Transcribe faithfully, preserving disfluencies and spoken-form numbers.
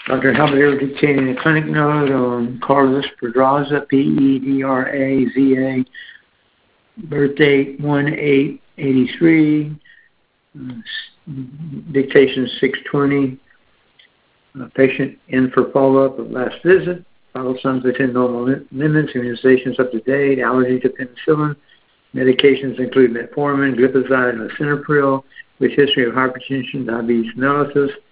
Doctor Halberdier dictating a clinic note on Carlos Pedraza, P E D R A Z A, birth date one eight eighty-three, uh, dictation six twenty, uh, patient in for follow-up of last visit, vital signs within normal limits, immunizations up to date, allergy to penicillin, medications include metformin, glipizide, and lisinopril, with history of hypertension, diabetes mellitus,